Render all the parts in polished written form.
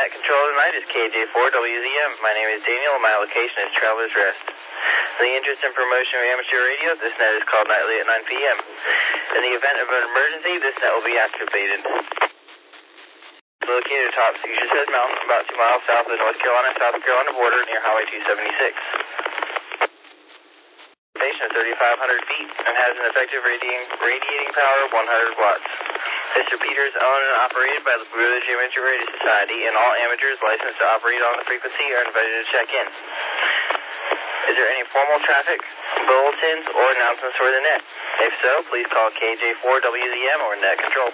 Net Control tonight is KJ4WZM. My name is Daniel and my location is Traveler's Rest. In the interest in promotion of amateur radio, this net is called nightly at 9 p.m. In the event of an emergency, this net will be activated. Located atop Cedar Head Mountain, about 2 miles south of the North Carolina-South Carolina border near Highway 276. Station is 3,500 feet and has an effective radiating power of 100 watts. This repeater is owned and operated by the British Amateur Radio Society, and all amateurs licensed to operate on the frequency are invited to check in. Is there any formal traffic, bulletins, or announcements for the net? If so, please call KJ4WZM or Net Control.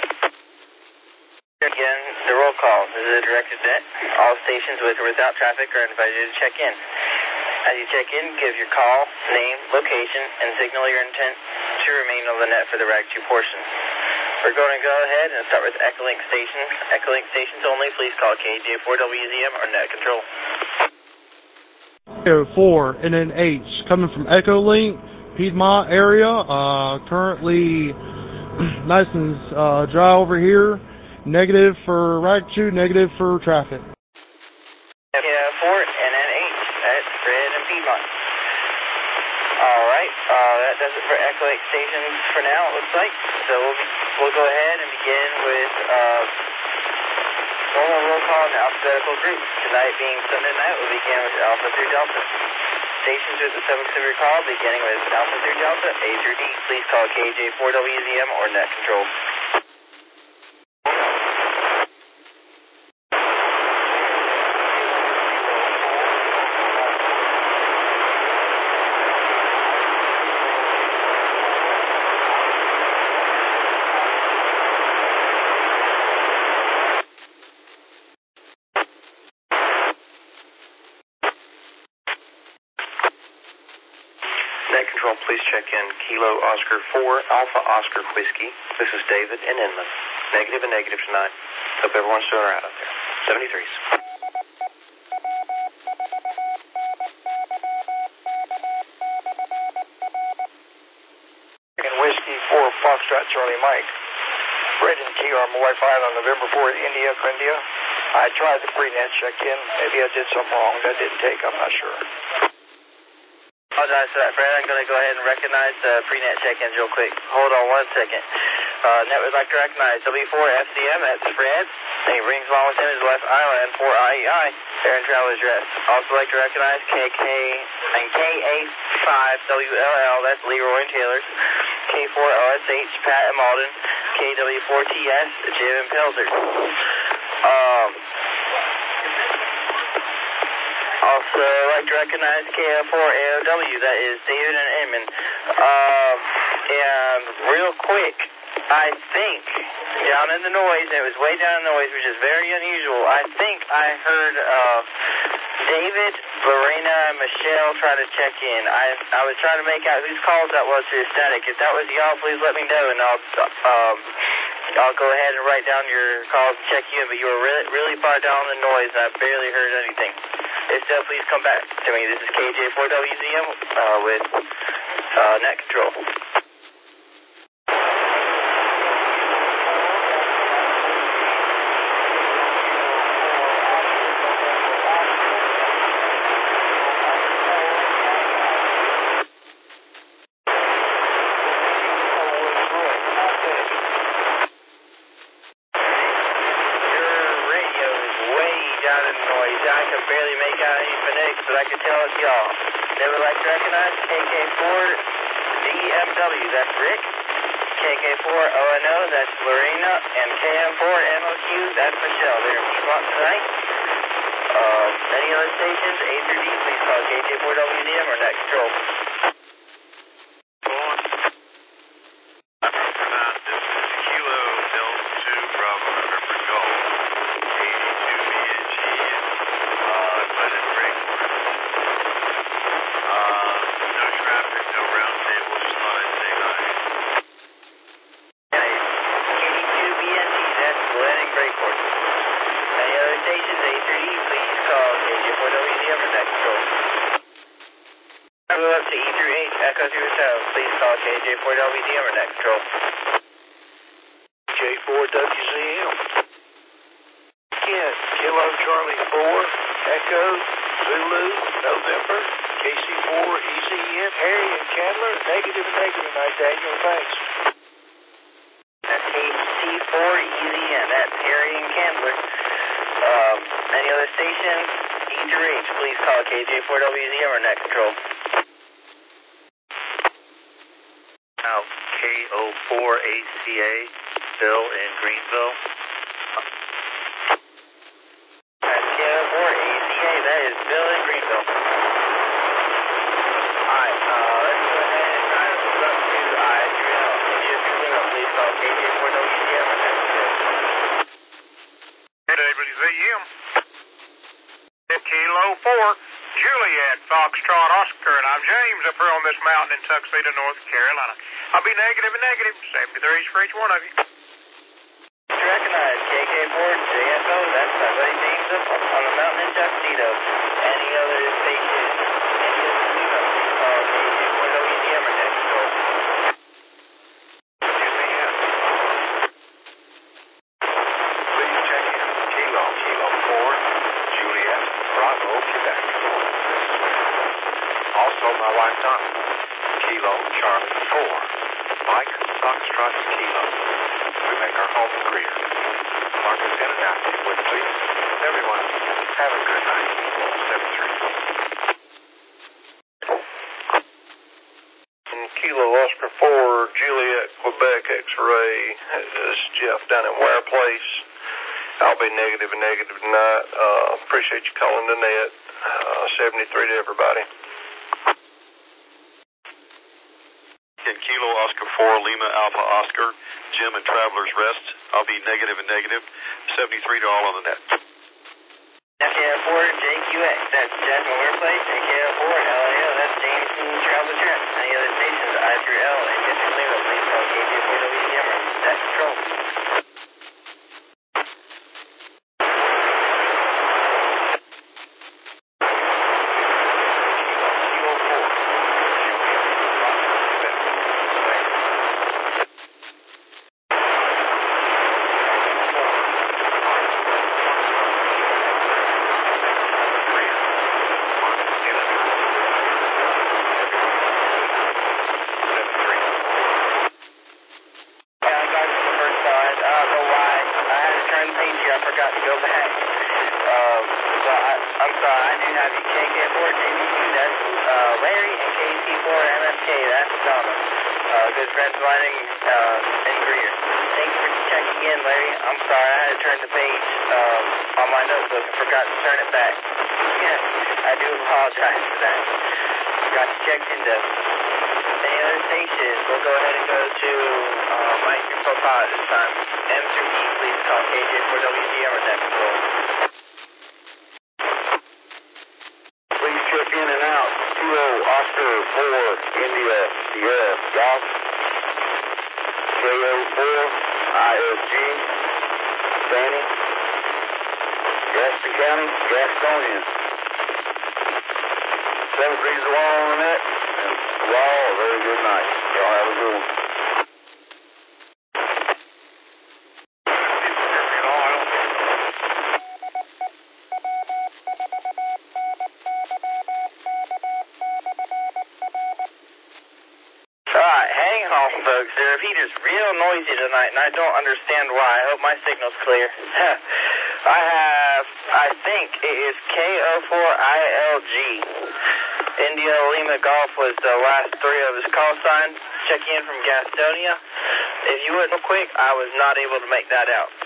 Again, the roll call. This is a directed net. All stations with or without traffic are invited to check in. As you check in, give your call, name, location, and signal your intent to remain on the net for the RAG 2 portion. We're going to go ahead and start with Echolink stations. Echolink stations only, please call KJ4WZM or Net Control. Echo 4 and then H coming from Echolink, Piedmont area. Currently nice and dry over here. Negative for RAG 2, negative for traffic. Yeah, 4 and then H. That's Fred and Piedmont. Alright, that does it for Echolink stations for now, it looks like. So we'll go ahead and begin with normal roll call in alphabetical group. Tonight being Sunday night, we'll begin with Alpha through Delta. Stations with the subject of your call, beginning with Alpha through Delta, A through D. Please call KJ4WZM or Net Control. Net Control, please check in Kilo Oscar 4 Alpha Oscar Whiskey. This is David in Inman. Negative and negative tonight. Hope everyone's doing alright out there. 73s. And Whiskey 4 Foxtrot Charlie Mike. Fred and TR Malay 5 on November 4 India, India. I tried the pre-net check-in. Maybe I did something wrong. That didn't take. I'm not sure. Apologize for that, Fred. I'm going to go ahead and recognize the pre-net check-ins real quick. Hold on 1 second. Net would like to recognize W4FCM, that's Fred. He brings along with him his wife Isla and 4IEI. They're in Traveler's Rest. Also like to recognize KA5WLL, that's Leroy and Taylor's. K4OSH, Pat and Malden. KW4TS, Jim and Pelzer. Also, I'd like to recognize KF4AOW, that is David and Inman. And real quick, I think, down in the noise, and it was way down in the noise, which is very unusual, I think I heard David, Lorena, and Michelle try to check in. I was trying to make out whose calls that was through static. If that was y'all, please let me know, and I'll go ahead and write down your calls and check you in, but you were really far down in the noise, and I barely heard anything. If so, please come back to me. This is KJ4WZM with Net Control. I can barely make out any phonetics, but I can tell it's y'all. They would like to recognize KK4DMW, that's Rick. KK4ONO, that's Lorena. And KM4MOQ, that's Michelle. They're in Piedmont tonight. Any other stations, A through D, please call KJ4WZM or Net Control. Up to E through H, Echo through South. Please call KJ4WZM or Net Control. J4WZM. Again, Kilo Echo, Zulu, November, KC4, EZN, Harry and Chandler, negative and negative tonight, Daniel, thanks. That's KC4, EZN, that's Harry and Chandler. Any other stations? E through H, please call KJ4WZM or net control. Now, KO4ACA, Bill in Greenville. That's KO4ACA, that is Bill in Greenville. Alright, let's go ahead and try to move up to I3L. India through Lima, please call KJ4WZM or net control. KWZM. Kilo 4, Juliet, Foxtrot, Oscar, and I'm James up here on this mountain in Tuxedo, North Carolina. I'll be negative and negative, 73s for each one of you. Recognize KK4, JFO, that's my buddy James up on the mountain in Tuxedo. Any other station? Any other Lima, please call KJ4WZM or net control. Please check in Kilo 4, Juliet, Bravo, Quebec. Also, my wife Donna, Kilo Charlie 4, Mike Foxtrot Kilo. We make our home in Greer. Mark us in and out if you would, please. Everyone, have a good night. 73. Kilo Oscar 4, Juliet, Quebec, X-ray. This is Jeff down in Ware Place. I'll be negative and negative tonight. Appreciate you calling the net. 73 to everybody. In Kilo Oscar 4, Lima Alpha Oscar, Jim and Traveler's Rest. I'll be negative and negative. 73 to all on the net. KF4, JQX, that's Jeff and Ware Place. And KF4, LAO, that's James and Traveler's Rest. Any other stations? I through L and India through Lima, please call KJ4WZM or net control. Good friends lining in Greer. Thank you for checking in, Larry. I'm sorry, I had to turn the page on my notebook and forgot to turn it back. Yes, I do apologize for that. Forgot to check into any other stations. We'll go ahead and go to Mike 345 this time. M3E, please call KJ4WZM or net control. Please check in and out. Kilo Oscar 4, India, Sierra, Golf. KO4, ISG, Fanny, Gaston County, Gastonia. 73's the wall on the net, and wall, a very good night. Y'all have a good one. Folks, the repeater's real noisy tonight, and I don't understand why. I hope my signal's clear. I think it is KO4ILG. India Lima Golf was the last three of his call signs. Checking in from Gastonia. If you would real quick, I was not able to make that out.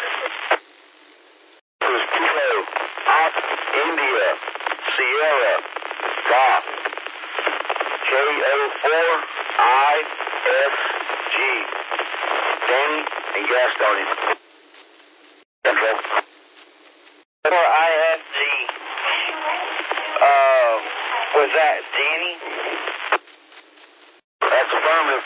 It was Kilo, India, Sierra, Golf. KO4ISG, Danny and Gastonia. Control. For ISG, was that Danny? That's affirmative.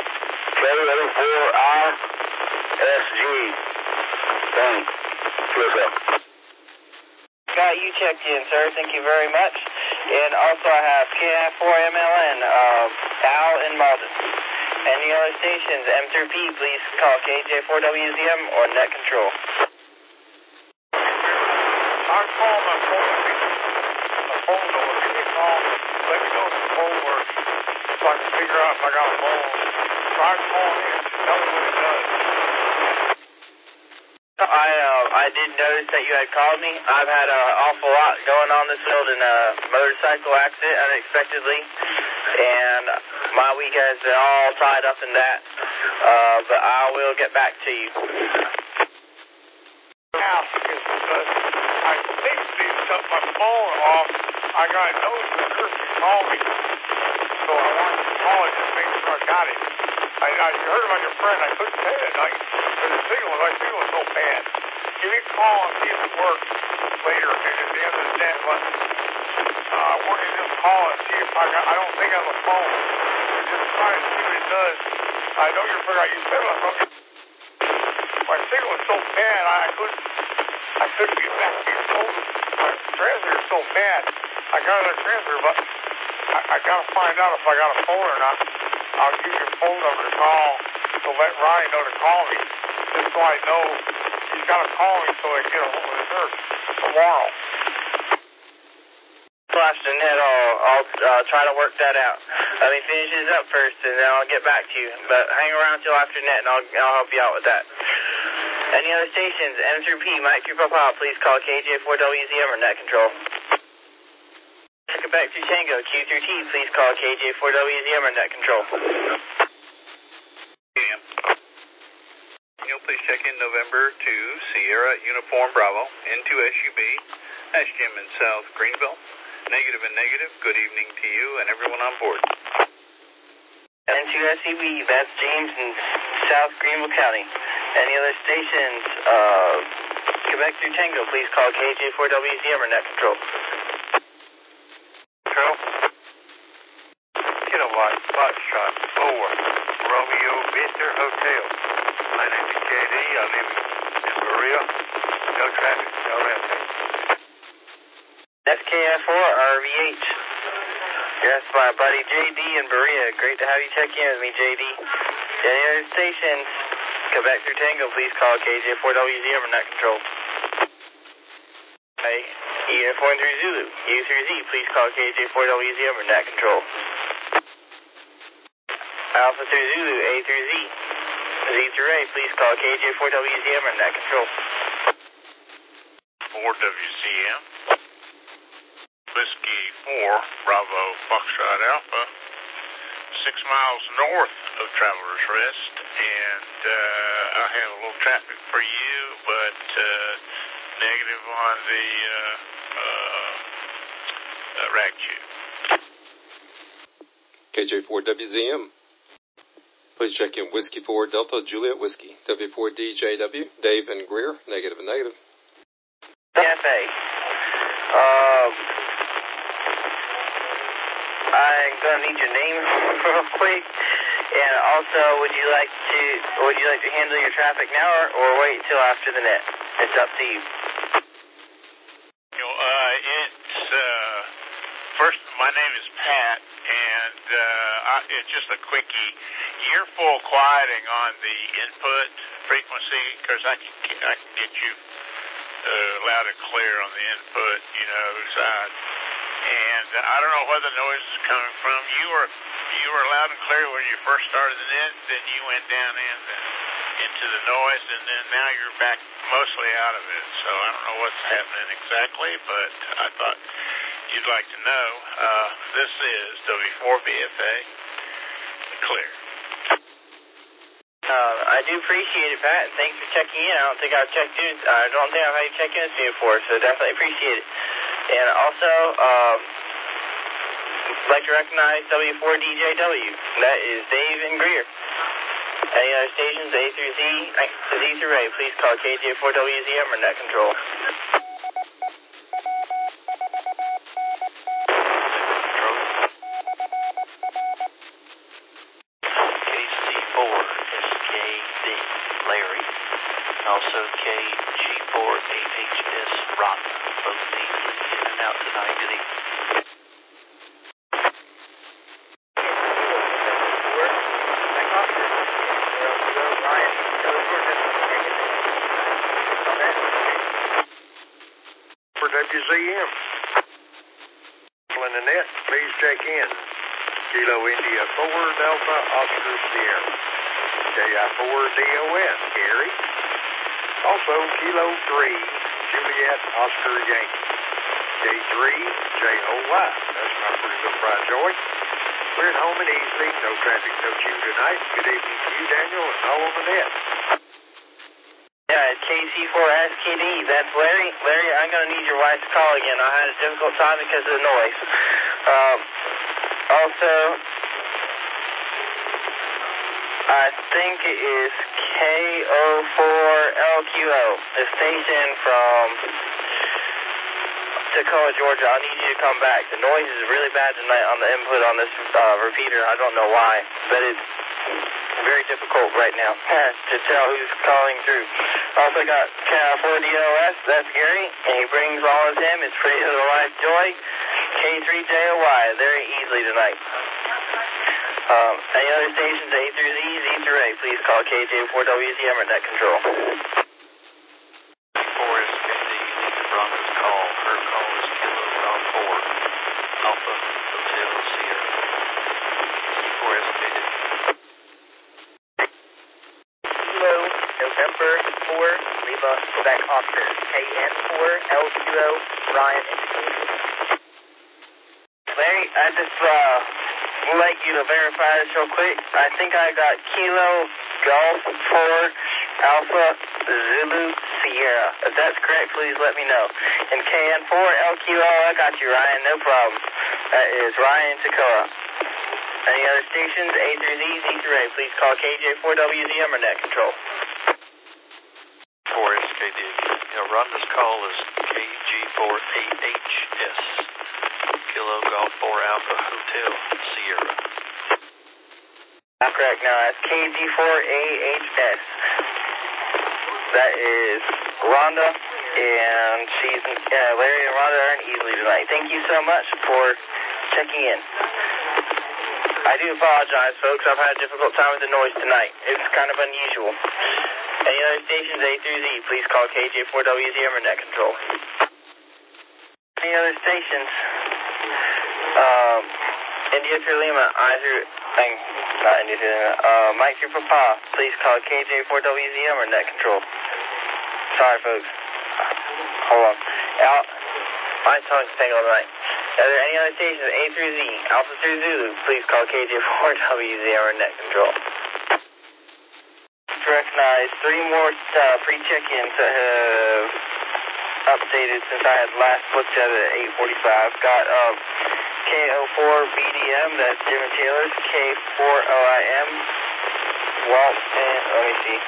KO4ISG, Danny. Feels up. Got you checked in, sir. Thank you very much. And also I have KF4MLN, Al in Malden. Any other stations, M3P, please call KJ4WZM or net control. I'll call my phone. The phone number. Give me a call. Let me know if the phone works so I can figure out if I got a phone. Try calling in. Tell me what it does. I did notice that you had called me. I've had an awful lot going on this field in a motorcycle accident unexpectedly, and my week has been all tied up in that. But I will get back to you. Yeah, because I think they shut my phone off. I got a notice that Kirsten called me, so I wanted to call it just to make sure I got it. I heard about your friend. I couldn't pay it at night because my signal was so bad. Give me a call and see if it works later at the end of the day. But I want you to just call and see if I don't think I have a phone. Just try and see what it does. I know you're figuring out. You said something. My signal was so bad, I couldn't get back to your phone. My transmitter is so bad. I got another transmitter, but I got to find out if I got a phone or not. I'll give you a phone number to call to let Ronnie know to call me, just so I know he's got to call me so I can get a hold of his nurse tomorrow. Flash the net, I'll try to work that out. Let me finish this up first, and then I'll get back to you. But hang around till after net, and I'll help you out with that. Any other stations, M through P, Mike through Papa, please call KJ4WZM or net control. Quebec through Tango, Q through T, please call KJ4WZM or net control. Please check in November to Sierra Uniform Bravo, N2SUB, that's Jim in South Greenville. Negative and negative, good evening to you and everyone on board. N2SUB, that's James in South Greenville County. Any other stations, Quebec through Tango, please call KJ4WZM or net control. Control. Kilowatt, Foxtrot, 4, Romeo Victor Hotel. My name is JD. I live in Berea. No traffic, no rampage. SKF4, RV8. Yes, my buddy JD in Berea. Great to have you check in with me, JD. Any other stations, Quebec through Tango, please call KJ4WZM or net control. Hey, Uniform through Zulu, U through Z, please call KJ4WZM or net control. Alpha through Zulu, A through Z. Z through A, please call KJ4WZM or net control. 4WZM. Whiskey 4, Bravo, Foxtrot Alpha. 6 miles north of Traveler's Rest, and I have a little traffic for you, but negative on the rack tube. KJ4WZM. Please check in Whiskey 4 Delta Juliet Whiskey. W4DJW, Dave and Greer, negative and negative. FA. I'm gonna need your name real quick, and also would you like to handle your traffic now or wait till after the net? It's up to you. First, my name is Pat, and it's just a quickie. You're full quieting on the input frequency, because I can get you loud and clear on the input, side. And I don't know where the noise is coming from. You were loud and clear when you first started the net, then you went down into the noise, and then now you're back mostly out of it. So I don't know what's happening exactly, but I thought you'd like to know. This is W4BFA clear. I do appreciate it, Pat, and thanks for checking in. I don't think I've had you check in with me before, so definitely appreciate it. And also, I'd like to recognize W4DJW. That is Dave and Greer. Any other stations, A through Z, Z through A, please call KJ4WZM or net control. Also KG4AHS Rhonda, both easily in and out tonight. Good evening. WZM. In the net, please check in. Kilo India 4 Delta Oscar Sierra. KI4 DOS, Gary. Also, Kilo 3 Juliet Oscar Yankee. K3 JOY. That's my pretty good fried joy. We're at home and easy. No traffic, no queue tonight. Good evening to you, Daniel, and all on the net. Yeah, it's KC4SKD. That's Larry. Larry, I'm going to need your wife's call again. I had a difficult time because of the noise. Also, I think it is KO4LQO, the station from Toccoa, Georgia. I need you to come back. The noise is really bad tonight on the input on this repeater. I don't know why, but it's very difficult right now to tell who's calling through. Also got KI4DOS, that's Gary, and he brings all of him. It's Pretty Little Life Joy. K3JOY, very easily tonight. Any other stations, A through Z, Z through A, please call KJ4WZM or net control. 4SKD, you need to Rhonda's call. Her call is Kilo Golf 4 Alpha Hotel Sierra. 4SKD. Kilo November 4 Lima Quebec Oscar. KN4 LQO Ryan indicated. Larry, I just would like you to verify this real quick. I think I got Kilo Golf 4 Alpha Zulu Sierra. If that's correct, please let me know. And KN4 LQO, I got you, Ryan, no problem. That is Ryan Toccoa. Any other stations, A through Z, Z through A, please call KJ4WZM or net control. 4SKD. Yeah, Rhonda's call is KG48HS. Kilo Golf 4 Alpha Hotel Sierra. That's correct. Now that's KG4AHS. That is Rhonda, and she's Larry and Rhonda aren't easily tonight. Thank you so much for checking in. I do apologize, folks. I've had a difficult time with the noise tonight. It's kind of unusual. Any other stations, A through Z, please call KJ4WZM or net control. Any other stations? India through Lima, not India through Lima, Mike through Papa, please call KJ4WZM or net control. Sorry, folks. Hold on. My tongue's tangled tonight. Are there any other stations, A through Z, Alpha through Zulu, please call KJ4WZM or net control. To recognize 3 more free check-ins that have updated since I had last looked at it at 8:45. Got KO4BDM, that's Jim and Taylor's, K4OIM, Walt, and let me see.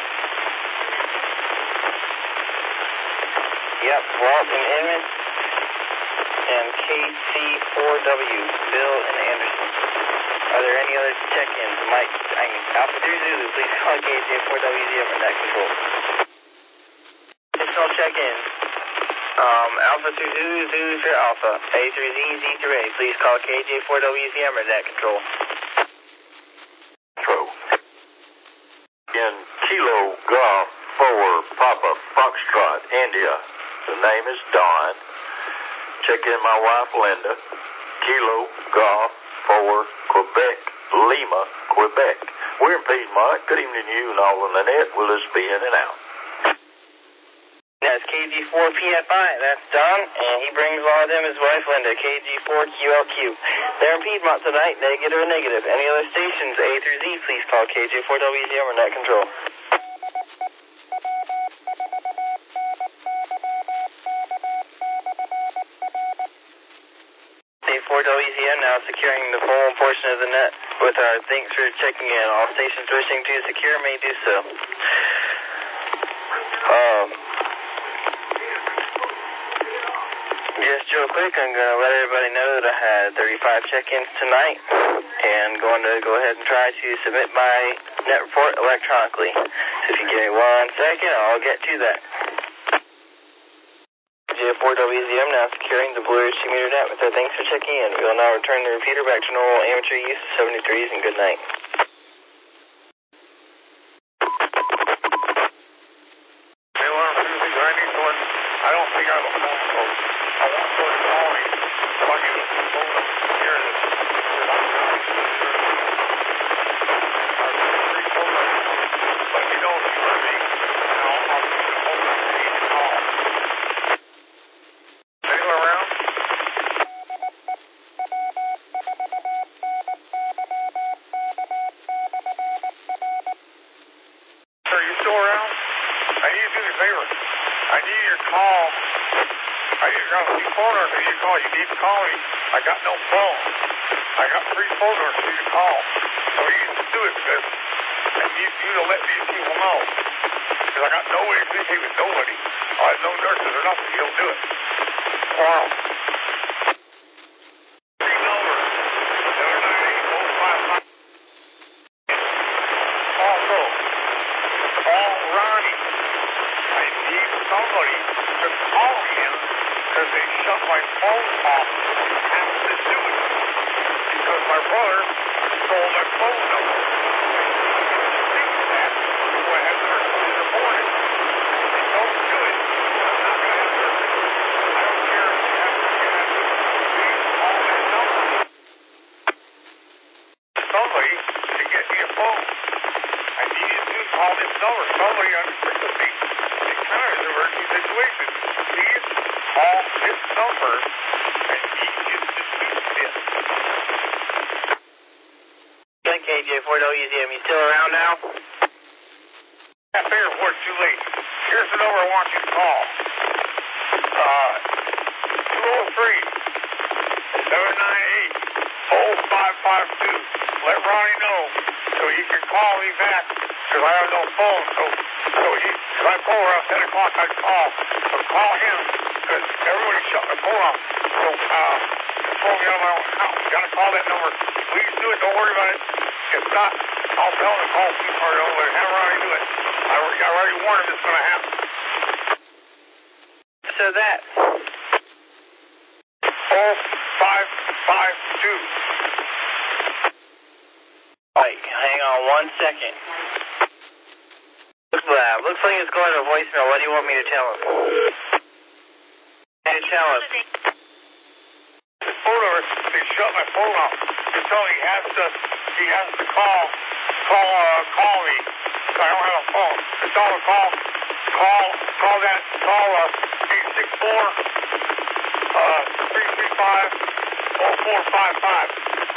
Yep, Walt and Emmett, and KC4W, Bill and Anderson. Are there any other check-ins? Mike, Alpha through Zulu, please call KJ4WZM or net control. Additional check-ins. Alpha through Zulu, Zulu through Alpha. A through Z, Z through A. Please call KJ4WZM or net control. Control. In Kilo Golf 4 Papa Foxtrot, India. The name is Don. Check in my wife Linda. Kilo Golf 4 Quebec, Lima, Quebec. We're in Piedmont. Good evening to you and all on the net. We'll just be in and out. That's KG4PFI. That's Don, and he brings all of them his wife Linda. KG4QLQ. They're in Piedmont tonight, negative and negative. Any other stations, A through Z, please call KJ4WZM or net control. KJ4WZM now securing the full portion of the net with our thanks for checking in. All stations wishing to secure may do so. Just real quick, I'm going to let everybody know that I had 35 check-ins tonight and going to go ahead and try to submit my net report electronically. So if you give me 1 second, I'll get to that. KJ4WZM now securing the Blue Ridge Meter net with our thanks for checking in. We will now return the repeater back to normal amateur use, 73s, and good night. I don't think I will. still around? I need you to do me a favor. I need your call. I need your phone number for you to call. You need to call me. I got no phone. I got 3 phone numbers for you to call. So you need to do it because I need you to let these people know. Because I got no way to communicate with nobody. I have no nurses or nothing. You'll do it. Wow. Somebody to call him because they shut my phone off. Has to do it because my brother stole my phone number. Think that so I have nurses in the morning. If they don't do it, I'm not going to have nurses. I don't care if you have to please call that number. Somebody to get me a phone. I need you to call this number. Somebody understands me. Kind of emergency situation. Please call this number and need you to do this. KJ4WZM, you still around now? I figured before it's too late. Here's the number I want you to call. 203-798-0552. Let Ronnie know so he can call me back because I have no phone. So if I call around 10 o'clock, I'd call. So call him because everybody shut my phone off. So phone me on my own account. You got to call that number. Please do it. Don't worry about it. If not, I'll tell him to call people or don't have Ronnie do it. I already warned him it's going to happen. So that 0552. Wait, hang on 1 second. Looks like it's going to voicemail. What do you want me to tell him? Hey, tell him. His phone number, they shut my phone off. They tell me he has to call me. So I don't have a phone. They tell him to call 864-335-0455.